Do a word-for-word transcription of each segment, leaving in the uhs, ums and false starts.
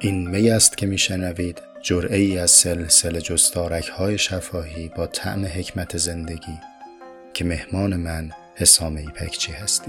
این می است که میشنوید جرعه ای از سلسله جستارک های شفاهی با طعم حکمت زندگی که مهمان من حسام ایپکچی هستید.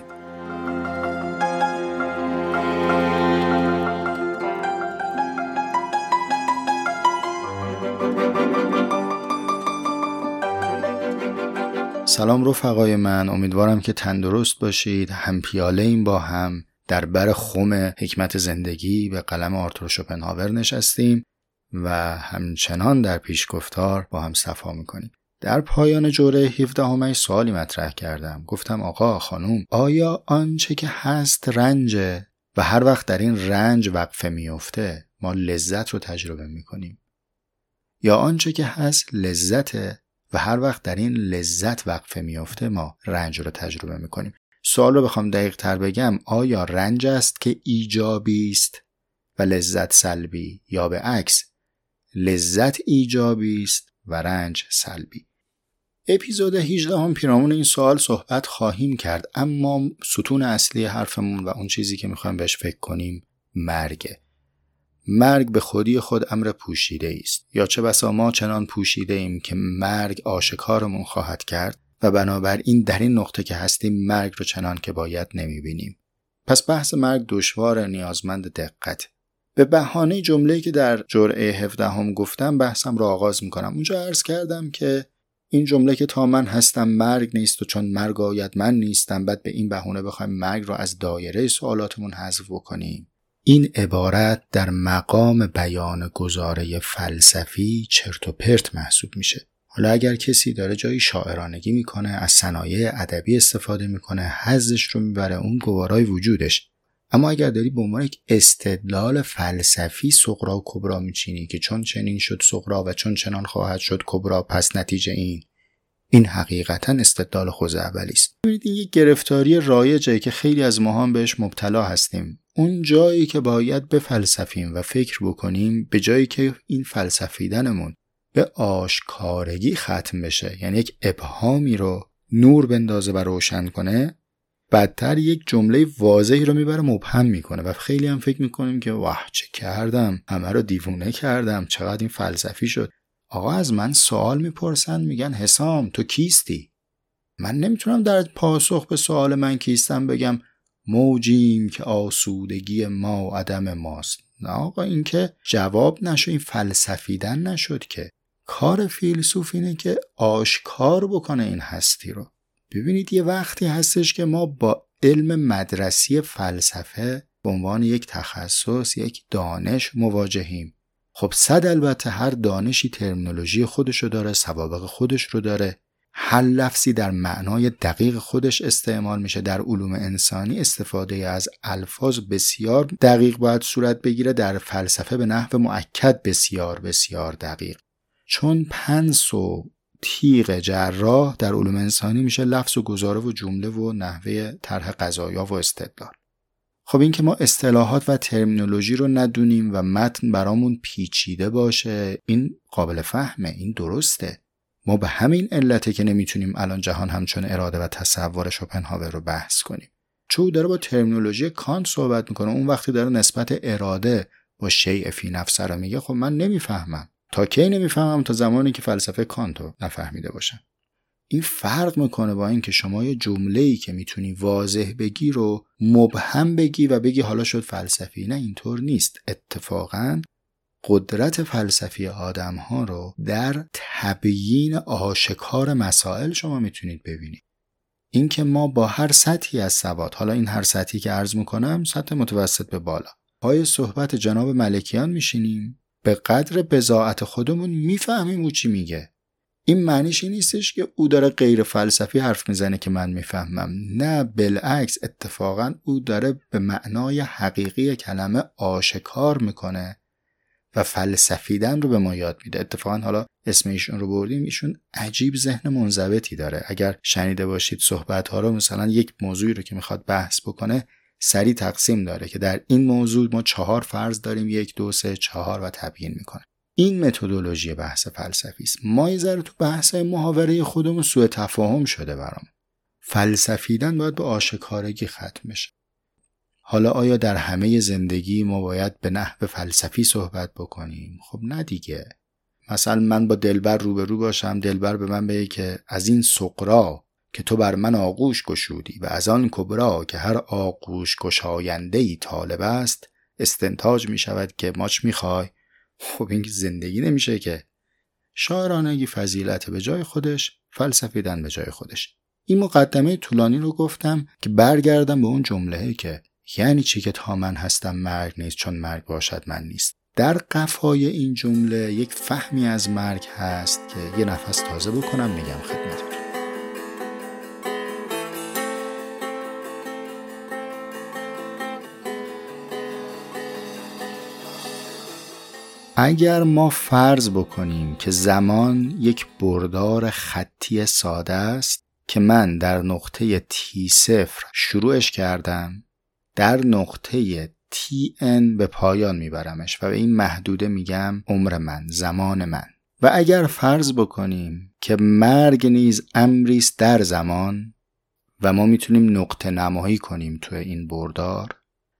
سلام رفقای من، امیدوارم که تندرست باشید. هم پیاله این با هم در بر خم حکمت زندگی به قلم آرتور شوپنهاور نشستیم و همچنان در پیشگفتار با هم صفا میکنیم. در پایان جوره هفدهم سوالی مطرح کردم. گفتم آقا خانوم، آیا آنچه که هست رنجه و هر وقت در این رنج وقفه میفته ما لذت رو تجربه میکنیم، یا آنچه که هست لذته و هر وقت در این لذت وقفه میفته ما رنج رو تجربه میکنیم؟ سوال رو بخوام دقیق تر بگم، آیا رنج است که ایجابی است و لذت سلبی، یا به عکس لذت ایجابی است و رنج سلبی؟ اپیزود هجدهم پیرامون این سوال صحبت خواهیم کرد، اما ستون اصلی حرفمون و اون چیزی که میخوایم بهش فکر کنیم مرگه. مرگ به خودی خود امر پوشیده است، یا چه بسا ما چنان پوشیده ایم که مرگ آشکارمون خواهد کرد و بنابراین در این نقطه که هستیم مرگ رو چنان که باید نمیبینیم. پس بحث مرگ دشوار، نیازمند دقت. به بهانه جمله‌ای که در جرعه هفدهم گفتم بحثم رو آغاز میکنم. اونجا عرض کردم که این جمله که تا من هستم مرگ نیست و چون مرگ آید من نیستم، بعد به این بهونه بخوایم مرگ رو از دایره سوالاتمون حذف بکنیم. این عبارت در مقام بیان گزاره فلسفی چرت و پرت محسوب میشه. حالا اگر کسی داره جایی شاعرانگی میکنه، از صنایع ادبی استفاده میکنه، حظش رو میبره، اون گوارای وجودش. اما اگر داری به عنوان یک استدلال فلسفی صغرا و کبرا میچینی که چون چنین شد صغرا و چون چنان خواهد شد کبرا، پس نتیجه این این حقیقتا استدلال خوزعبلی است. ببینید این یک گرفتاری رایجه که خیلی از ما هم بهش مبتلا هستیم. اون جایی که باید به فلسفیم و فکر بکنیم، به جایی که این فلسفیدنمون به آشکارگی ختم بشه، یعنی یک ابهامی رو نور بندازه و روشن کنه، بدتر یک جمله واضحی رو میبره مبهم میکنه و خیلی هم فکر میکنیم که واه چه کردم، همه رو دیوونه کردم، چقدر این فلسفی شد. آقا از من سوال میپرسن، میگن حسام تو کیستی؟ من نمیتونم در پاسخ به سوال من کیستم بگم موجیم که آسودگی ما عدم ماست. نه آقا، این که جواب نشد، این فلسفیدن نشد. که کار فیلسوف اینه که آشکار بکنه این هستی رو. ببینید یه وقتی هستش که ما با علم مدرسی فلسفه به عنوان یک تخصص، یک دانش مواجهیم. خب صد البته هر دانشی ترمینولوژی خودش رو داره، سوابق خودش رو داره، هر لفظی در معنای دقیق خودش استعمال میشه. در علوم انسانی استفاده از الفاظ بسیار دقیق باید صورت بگیره، در فلسفه به نحو مؤکد بسیار بسیار دقیق. چون پنس و تیغ جراح در علوم انسانی میشه لفظ و گزاره و جمله و نحوه طرح قضایا و استدلال. خب این که ما اصطلاحات و ترمینولوژی رو ندونیم و متن برامون پیچیده باشه، این قابل فهمه، این درسته. ما به همین علته که نمیتونیم الان جهان همچون اراده و تصور شوپنهاور رو بحث کنیم. چون داره با ترمینولوژی کانت صحبت میکنه، اون وقتی داره نسبت اراده با شیء فی نفسه رو میگه، خب من نمیفهمم. تا کی نمیفهمم؟ تا زمانی که فلسفه کانت رو نفهمیده باشم. این فرق میکنه با این که شما یه جمله‌ای که میتونی واضح بگی رو مبهم بگی و بگی حالا شد فلسفی. نه، اینطور نیست. اتفاقاً قدرت فلسفی آدم‌ها رو در تبیین آشکار مسائل شما میتونید ببینید. این که ما با هر سطحی از سواد، حالا این هر سطحی که عرض میکنم سطح متوسط به بالا، پای صحبت جناب ملکیان میشینیم، به قدر بضاعت خودمون میفهمیم او چی میگه. این معنیش این نیستش که او داره غیر فلسفی حرف میزنه که من میفهمم. نه، بالعکس، اتفاقا او داره به معنای حقیقی کلمه آشکار میکنه و فلسفیدن رو به ما یاد میده. اتفاقا حالا اسم ایشون رو بردیم، ایشون عجیب ذهن منضبطی داره. اگر شنیده باشید صحبت‌ها رو، مثلا یک موضوعی رو که میخواد بحث بکنه سری تقسیم داره که در این موضوع ما چهار فرض داریم، یک دو سه چهار، و تبیین میکنه. این متدولوژی بحث فلسفی است. ما یه ذره تو بحث محاوره خودمون سوء تفاهم شده برام. فلسفیدن باید به آشکارگی ختم بشه. حالا آیا در همه زندگی ما باید به نحو فلسفی صحبت بکنیم؟ خب نه دیگه. مثلا من با دلبر روبرو باشم، دلبر به من بگه که از این سقرا که تو بر من آغوش گشودی و از آن کبرا که هر آغوش گشاینده‌ای طالب است استنتاج می شود که ماچ می خوای. خب این زندگی نمیشه که. شاعرانگی فضیلت به جای خودش، فلسفیدن به جای خودش. این مقدمه طولانی رو گفتم که برگردم به اون جمله‌ای که یعنی چی که تا من هستم مرگ نیست چون مرگ باشد من نیست. در قفای این جمله یک فهمی از مرگ هست که یه نفس تازه بکنم میگم خدمتتون. اگر ما فرض بکنیم که زمان یک بردار خطی ساده است که من در نقطه تی صفر شروعش کردم، در نقطه تی ان به پایان میبرمش و به این محدوده میگم عمر من، زمان من. و اگر فرض بکنیم که مرگ نیز امریست در زمان و ما میتونیم نقطه نمایی کنیم توی این بردار،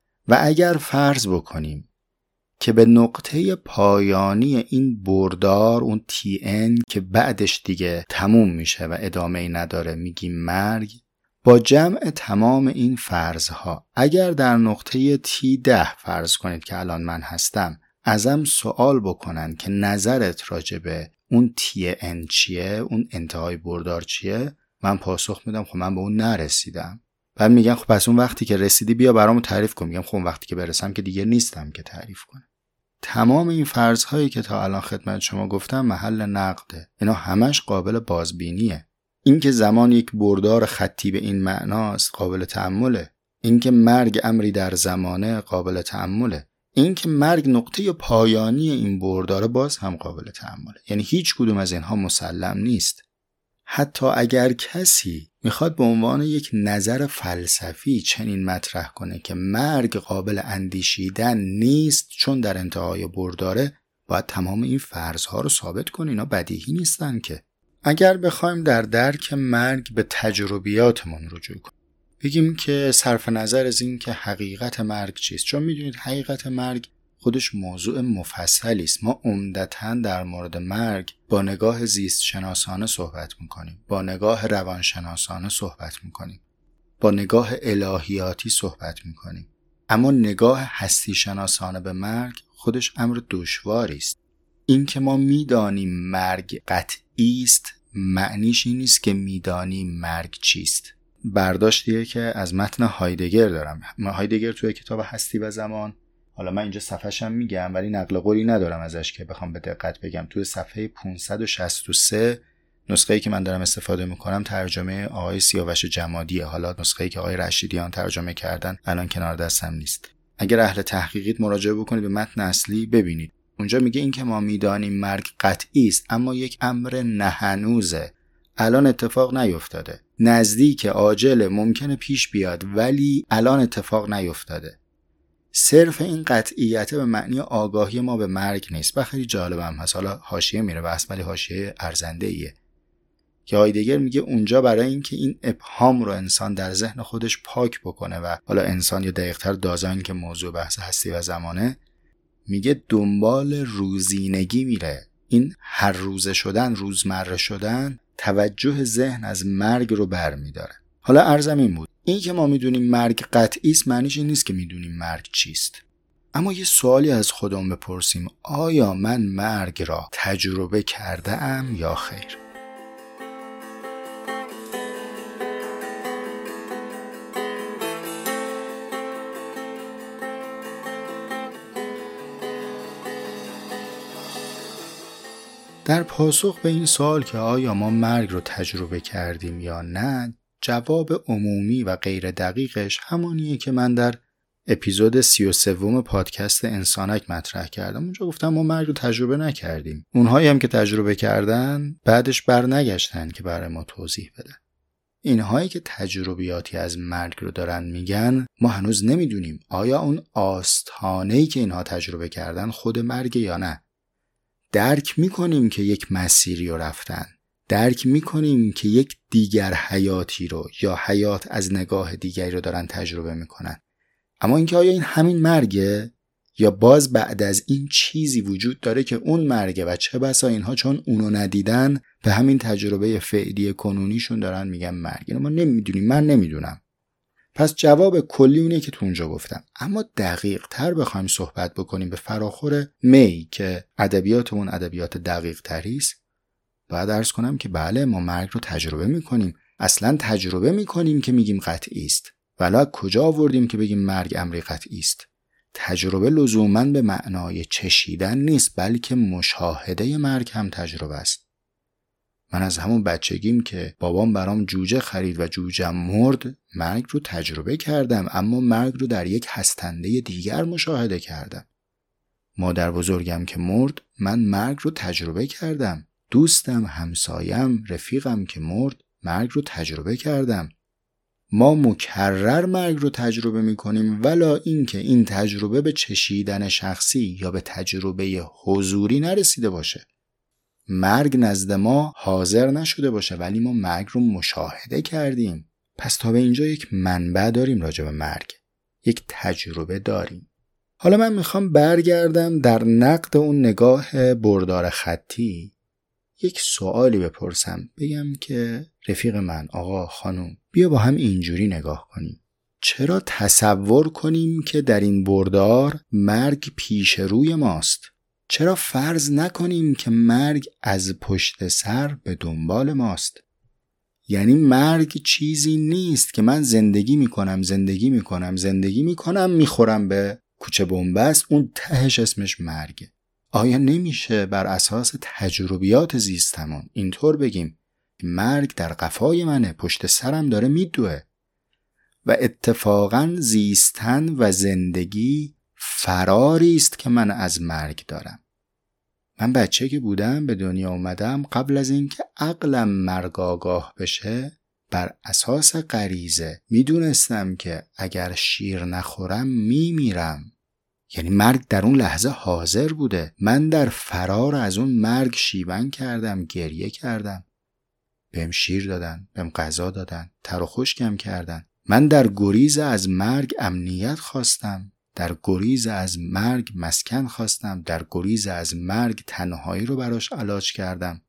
و اگر فرض بکنیم که به نقطه پایانی این بردار، اون تی ان که بعدش دیگه تموم میشه و ادامه‌ای نداره، میگیم مرگ، با جمع تمام این فرضها اگر در نقطه تی ده فرض کنید که الان من هستم، ازم سوال بکنن که نظرت راجع به اون تی ان چیه، اون انتهای بردار چیه، من پاسخ میدم خب من به اون نرسیدم. بعد میگن خب پس اون وقتی که رسیدی بیا برامو تعریف کن. میگم خب اون وقتی که برسم که دیگه نیستم که تعریف کنم. تمام این فرض‌هایی که تا الان خدمت شما گفتم محل نقده. اینا همش قابل بازبینیه. این که زمان یک بردار خطی به این معناست قابل تأمله. این که مرگ امری در زمانه قابل تأمله. این که مرگ نقطه پایانی این بردار باز هم قابل تأمله. یعنی هیچ کدوم از اینها مسلم نیست. حتی اگر کسی میخواد به عنوان یک نظر فلسفی چنین مطرح کنه که مرگ قابل اندیشیدن نیست چون در انتهای برداره، باید تمام این فرضها رو ثابت کنه. اینا بدیهی نیستن که. اگر بخوایم در درک مرگ به تجربیاتمون رجوع کنیم، بگیم که صرف نظر از این که حقیقت مرگ چیست، چون میدونید حقیقت مرگ خودش موضوع مفصلی است. ما عمدتاً در مورد مرگ با نگاه زیست شناسانه صحبت میکنیم، با نگاه روانشناسانه صحبت میکنیم، با نگاه الهیاتی صحبت میکنیم. اما نگاه هستی شناسانه به مرگ خودش امر دشواری است. این که ما میدانیم مرگ قطعی است معنیش این نیست که میدانیم مرگ چیست. برداشتیه که از متن هایدگر دارم. هایدگر توی کتاب هستی و زمان، حالا من اینجا صفحه‌شم میگم ولی نقل قولی ندارم ازش که بخوام به دقت بگم، توی صفحه پانصد و شصت و سه نسخه‌ای که من دارم استفاده میکنم ترجمه آقای سیاوش جمادیه. حالا نسخه‌ای که آقای رشیدیان ترجمه کردن الان کنار دستم نیست. اگر اهل تحقیقید مراجعه بکنید به متن اصلی ببینید. اونجا میگه این که ما میدانیم مرگ قطعی است اما یک امر نه هنوزه، الان اتفاق نیفتاده، نزدیک عاجل ممکنه پیش بیاد ولی الان اتفاق نیفتاده. صرف این قطعیت به معنی آگاهی ما به مرگ نیست. خیلی جالبم هست، حالا حاشیه میره بحث ولی حاشیه ارزنده ایه که هایدگر میگه اونجا برای اینکه این ابهام رو انسان در ذهن خودش پاک بکنه و حالا انسان یا دقیق‌تر دازان که موضوع بحث هستی و زمانه، میگه دنبال روزینگی میره. این هر روزه شدن، روزمره شدن، توجه ذهن از مرگ رو بر میداره. حالا عرضم این بود، این که ما میدونیم مرگ قطعی است معنیش این نیست که میدونیم مرگ چیست. اما یه سوالی از خودمون بپرسیم، آیا من مرگ را تجربه کرده ام یا خیر؟ در پاسخ به این سوال که آیا ما مرگ رو تجربه کردیم یا نه، جواب عمومی و غیر دقیقش همونیه که من در اپیزود سی و سوم پادکست انسانک مطرح کردم. اونجا گفتم ما مرگ رو تجربه نکردیم. اونهایی هم که تجربه کردن بعدش بر نگشتن که برای ما توضیح بدن. اینهایی که تجربیاتی از مرگ رو دارن میگن ما هنوز نمیدونیم آیا اون آستانه‌ای که اینها تجربه کردن خود مرگ یا نه. درک میکنیم که یک مسیری رو رفتن، درک میکنیم که یک دیگر حیاتی رو یا حیات از نگاه دیگری رو دارن تجربه میکنن، اما اینکه آیا این همین مرگه یا باز بعد از این چیزی وجود داره که اون مرگه و چه بسا اینها چون اونو ندیدن به همین تجربه فعلی کنونیشون دارن میگن مرگ. اینو ما نمیدونیم، من نمیدونم. پس جواب کلی اونه که تو اونجا گفتم. اما دقیق تر بخوایم صحبت بکنیم به فراخور می که ادبیاتمون ادبیات دقیق تریست، باید عرض کنم که بله ما مرگ رو تجربه میکنیم. اصلا تجربه میکنیم که میگیم قطعی است. ولی کجا آوردیم که بگیم مرگ امری قطعی است؟ تجربه لزوماً به معنای چشیدن نیست، بلکه مشاهده مرگ هم تجربه است. من از همون بچگیم که بابام برام جوجه خرید و جوجه مرد، مرگ رو تجربه کردم، اما مرگ رو در یک هستنده دیگر مشاهده کردم. مادر بزرگم که مرد، من مرگ رو تجربه کردم. دوستم، همسایم، رفیقم که مرد، مرگ رو تجربه کردم. ما مکرر مرگ رو تجربه میکنیم، ولا اینکه این تجربه به چشیدن شخصی یا به تجربه حضوری نرسیده باشه. مرگ نزد ما حاضر نشده باشه ولی ما مرگ رو مشاهده کردیم. پس تا به اینجا یک منبع داریم راجع به مرگ، یک تجربه داریم. حالا من میخوام برگردم در نقد اون نگاه بردار خطی، یک سوالی بپرسم، بگم که رفیق من، آقا، خانم، بیا با هم اینجوری نگاه کنیم. چرا تصور کنیم که در این بردار مرگ پیش روی ماست؟ چرا فرض نکنیم که مرگ از پشت سر به دنبال ماست؟ یعنی مرگ چیزی نیست که من زندگی میکنم زندگی میکنم زندگی میکنم میخورم به کوچه بنبست، اون تهش اسمش مرگه. آیا نمیشه بر اساس تجربیات زیستمون اینطور بگیم مرگ در قفای منه، پشت سرم داره میدوه و اتفاقاً زیستن و زندگی فراری است که من از مرگ دارم؟ من بچه که بودم به دنیا اومدم، قبل از اینکه عقلم مرگ آگاه بشه بر اساس غریزه میدونستم که اگر شیر نخورم میمیرم. یعنی مرگ در اون لحظه حاضر بوده. من در فرار از اون مرگ شیون کردم، گریه کردم، بهم شیر دادن، بهم غذا دادن، تر و خشکم کردن. من در گریز از مرگ امنیت خواستم، در گریز از مرگ مسکن خواستم، در گریز از مرگ تنهایی رو براش علاج کردم،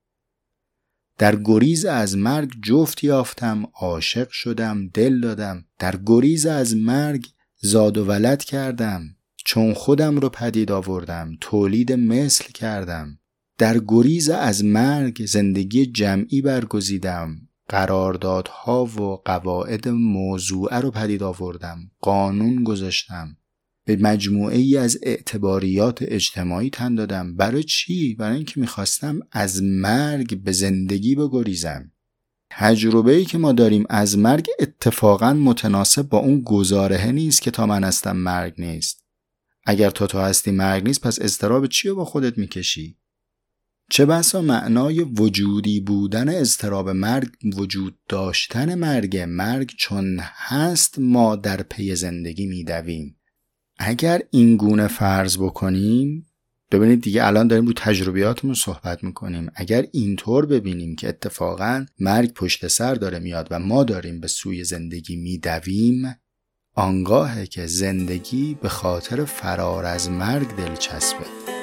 در گریز از مرگ جفت یافتم، عاشق شدم، دل دادم، در گریز از مرگ زاد و ولد کردم، چون خودم رو پدید آوردم، تولید مثل کردم، در گریز از مرگ زندگی جمعی برگزیدم، قراردادها و قواعد موضوعه رو پدید آوردم، قانون گذاشتم، به مجموعه ای از اعتباریات اجتماعی تن دادم. برای چی؟ برای اینکه میخواستم از مرگ به زندگی بگریزم. تجربه‌ای که ما داریم از مرگ اتفاقاً متناسب با اون گزارهه نیست که تا من هستم مرگ نیست. اگر تو تو هستی مرگ نیست، پس اضطراب چی رو با خودت میکشی؟ چه بسا معنای وجودی بودن اضطراب مرگ وجود داشتن مرگ. مرگ چون هست ما در پی زندگی میدویم. اگر این گونه فرض بکنیم، ببینید دیگه الان داریم رو تجربیاتمون صحبت میکنیم، اگر اینطور ببینیم که اتفاقاً مرگ پشت سر داره میاد و ما داریم به سوی زندگی میدویم، آنگاهه که زندگی به خاطر فرار از مرگ دلچسبه.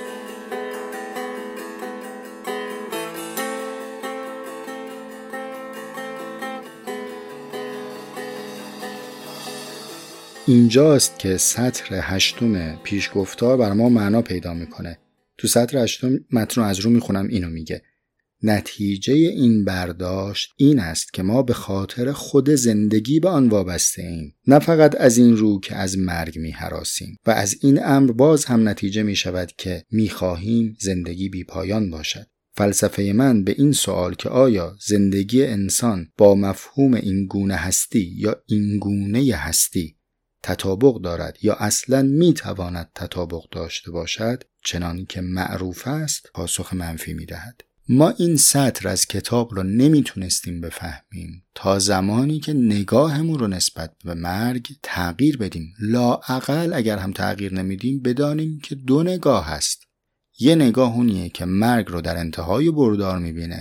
اینجاست که سطر هشتم پیشگفتار بر ما معنا پیدا میکنه. تو سطر هشتم متن از رو میخونم، اینو میگه: نتیجه این برداشت این است که ما به خاطر خود زندگی به آن وابسته ایم، نه فقط از این رو که از مرگ میهراسیم. و از این امر باز هم نتیجه میشود که میخواهیم زندگی بی پایان باشد. فلسفه من به این سوال که آیا زندگی انسان با مفهوم این گونه هستی یا این گونه هستی تطابق دارد یا اصلاً میتواند تطابق داشته باشد، چنان که معروف است، پاسخ منفی میدهد. ما این سطر از کتاب رو نمیتونستیم بفهمیم تا زمانی که نگاهمون رو نسبت به مرگ تغییر بدیم. لااقل اگر هم تغییر نمیدیم بدانیم که دو نگاه هست. یه نگاه اونیه که مرگ رو در انتهای بردار میبینه،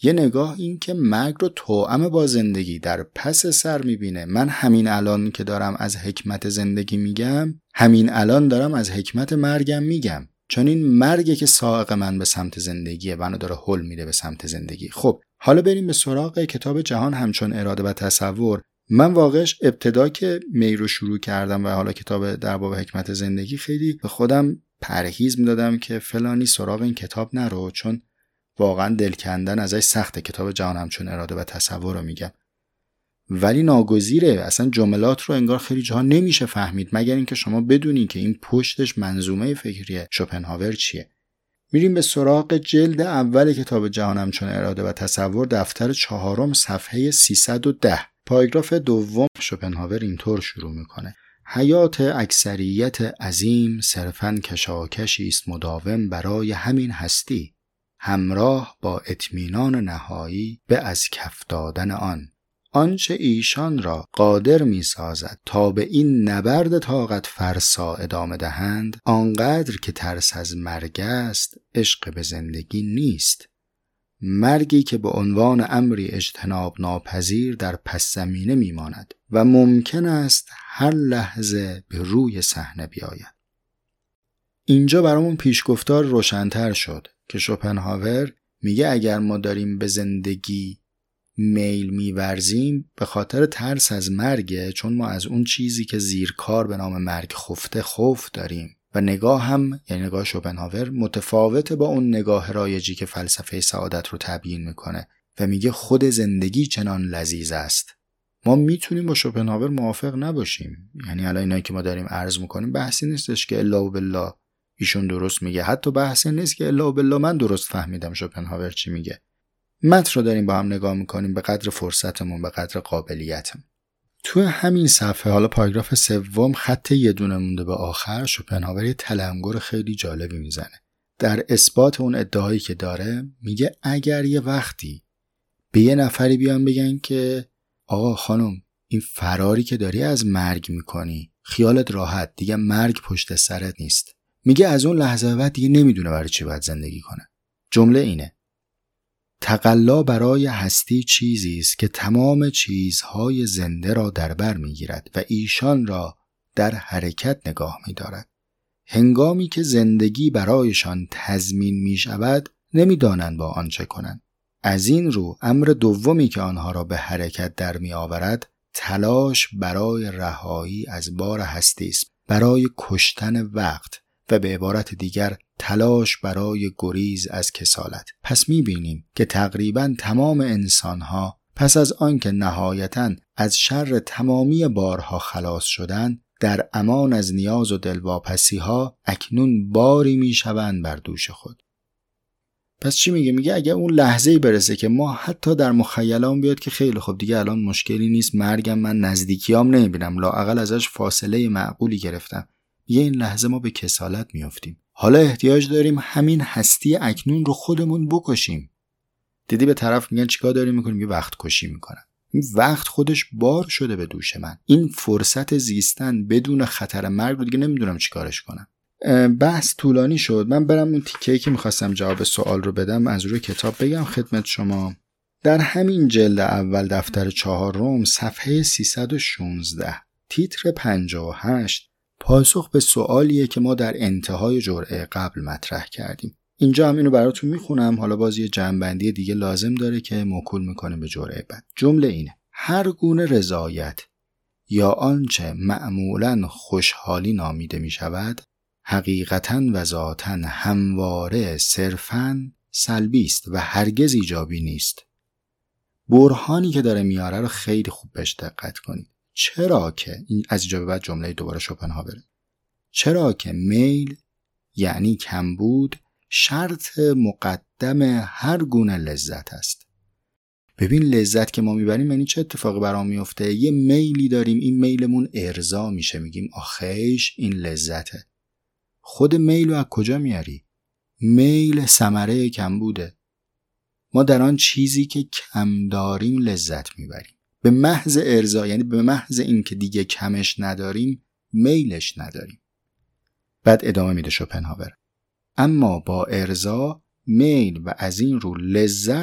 یه نگاه این که مرگ رو توأم با زندگی در پس سر میبینه. من همین الان که دارم از حکمت زندگی میگم، همین الان دارم از حکمت مرگم میگم، چون این مرگه که سائق من به سمت زندگیه، منو داره هل میده به سمت زندگی. خب حالا بریم به سراغ کتاب جهان همچون اراده و تصور. من واقعش ابتدا که می رو شروع کردم و حالا کتاب در باب حکمت زندگی، خیلی به خودم پرهیز میدادم که فلانی سراغ این کتاب نرو، چون واقعا دل کندن ازش سخته. کتاب جهان همچون اراده و تصور رو میگم، ولی ناگزیره. اصلا جملات رو انگار خیلی جاها نمیشه فهمید مگر اینکه شما بدونین که این پشتش منظومه فکری شوپنهاور چیه. میریم به سراغ جلد اول کتاب جهان همچون اراده و تصور، دفتر چهارم، صفحه سیصد و ده. پاراگراف دوم شوپنهاور اینطور شروع میکنه: حیات اکثریت عظیم صرفاً کشاکشی است مداوم برای همین هستی، همراه با اطمینان نهایی به از کف دادن آن. آنچه ایشان را قادر می سازد تا به این نبرد طاقت فرسا ادامه دهند، آنقدر که ترس از مرگ است، عشق به زندگی نیست. مرگی که به عنوان امری اجتناب ناپذیر در پس زمینه می ماند و ممکن است هر لحظه به روی صحنه بیاید. اینجا برامون پیشگفتار روشن‌تر شد که شوپنهاور میگه اگر ما داریم به زندگی میل میورزیم به خاطر ترس از مرگه، چون ما از اون چیزی که زیرکار به نام مرگ خفته خوف داریم. و نگاه هم، یعنی نگاه شوپنهاور، متفاوته با اون نگاه رایجی که فلسفه سعادت رو تبیین میکنه و میگه خود زندگی چنان لذیذ است. ما میتونیم با شوپنهاور موافق نباشیم. یعنی الان اینایی که ما داریم عرض میکنیم بحثی نیستش که الا بالله ایشون درست میگه، حتی بحثی نیست که الا بالله من درست فهمیدم شوپنهاور چی میگه. متن رو داریم با هم نگاه میکنیم به قدر فرصتمون، به قدر قابلیتمون. تو همین صفحه، حالا پاراگراف سوم، خط یه دونه مونده به آخر، شوپنهاور یه تلنگر خیلی جالبی میزنه. در اثبات اون ادعایی که داره میگه اگر یه وقتی به یه نفری بیان بگن که آقا خانم این فراری که داری از مرگ میکنی، خیالت راحت، دیگه مرگ پشت سرت نیست، میگه از اون لحظه بعد دیگه نمیدونه برای چی باید زندگی کنه. جمله اینه: تقلا برای هستی چیزی است که تمام چیزهای زنده را در بر میگیرد و ایشان را در حرکت نگاه می‌دارد. هنگامی که زندگی برایشان تضمین می‌شود، نمی‌دانند با آن چه کنند. از این رو امر دومی که آنها را به حرکت در می‌آورد، تلاش برای رهایی از بار هستی است، برای کشتن وقت، و به عبارت دیگر تلاش برای گریز از کسالت. پس می‌بینیم که تقریباً تمام انسان‌ها پس از آنکه نهایتاً از شر تمامی بارها خلاص شدند، در امان از نیاز و دلواپسی‌ها اکنون باری می‌شوند بر دوش خود. پس چی میگه؟ میگه اگه اون لحظه‌ای برسه که ما حتی در مخیله‌ام بیاد که خیلی خوب دیگه الان مشکلی نیست، مرگم من نزدیکیام نمی‌بینم، لااقل ازش فاصله معقولی گرفتم، یه این لحظه ما به کسالت میافتیم. حالا احتیاج داریم همین هستی اکنون رو خودمون بکشیم. دیدی به طرف میگن چیکار داری میکنیم؟ یه وقت کشی میکنن. این وقت خودش بار شده به دوش من. این فرصت زیستن بدون خطر مرگ رو دیگه نمیدونم چیکارش کنم. بحث طولانی شد. من برم اون تیکه‌ای که میخواستم جواب سوال رو بدم از روی کتاب بگم خدمت شما. در همین جلد اول دفتر چهارم، صفحه سیصد و شانزده، تیتر پنجاه و هشت، پاسخ به سوالیه که ما در انتهای جرعه قبل مطرح کردیم. اینجا هم اینو براتون میخونم، حالا باز یه جنبندی دیگه لازم داره که موکول میکنیم به جرعه بعد. جمله اینه: هر گونه رضایت یا آنچه معمولاً خوشحالی نامیده میشود، حقیقتاً و ذاتاً همواره صرفاً سلبی است و هرگز ایجابی نیست. برهانی که داره میاره رو خیلی خوب بهش دقت کنید. چرا که این از اینجا به بعد جمله دوباره شوپنهاور، چرا که میل یعنی کمبود شرط مقدم هر گونه لذت است. ببین لذت که ما میبریم یعنی چه اتفاقی برام میفته؟ یه میلی داریم، این میلمون ارضا میشه، میگیم آخیش این لذته. خود میل رو از کجا میاری؟ میل ثمره کمبوده. ما در آن چیزی که کم داریم لذت میبریم. به محض ارضا، یعنی به محض این که دیگه کمش نداریم، میلش نداریم. بعد ادامه میده شوپنهاور: اما با ارضا، میل و از این رو لذت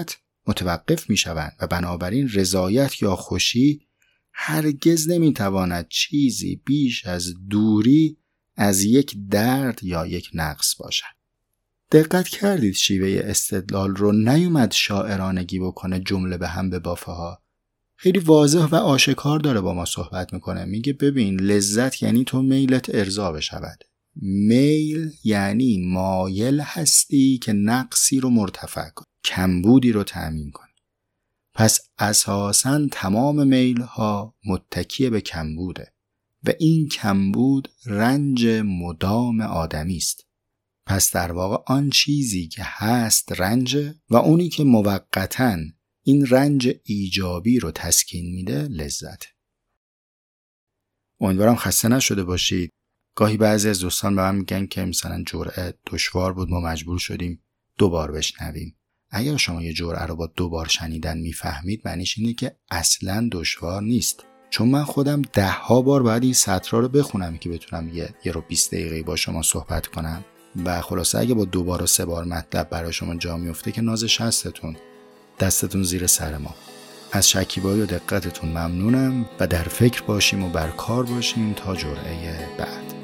متوقف می شوند و بنابراین رضایت یا خوشی هرگز نمی تواند چیزی بیش از دوری از یک درد یا یک نقص باشد. دقت کردید شیوه استدلال رو نیومد شاعرانگی بکنه، جمله به هم ببافه ها. خیلی واضح و آشکار داره با ما صحبت میکنه. میگه ببین لذت یعنی تو میلت ارضا بشود. میل یعنی مایل هستی که نقصی رو مرتفع کن، کمبودی رو تأمین کن. پس اساساً تمام میل ها متکی به کمبوده و این کمبود رنج مدام آدمی است. پس در واقع آن چیزی که هست رنج و اونی که موقتاً این رنج ایجابی رو تسکین میده لذت. امیدوارم خسته نشده باشید. گاهی بعضی از دوستان به من میگن که مثلا جرعه دشوار بود، ما مجبور شدیم دو بار بشنویم. اگر شما یه جرعه رو با دو بار شنیدن میفهمید، معنیش اینه که اصلاً دشوار نیست. چون من خودم ده ها بار باید این سطرها رو بخونم که بتونم یه یه رو بیست دقیقه با شما صحبت کنم. و خلاصه اگه با دو بار و سه بار مطلب برای شما جا میفته که نازش هستتون، دستتون زیر سر ما. از شکیبایی و دقتتون ممنونم و در فکر باشیم و بر کار باشیم تا جرعه بعد.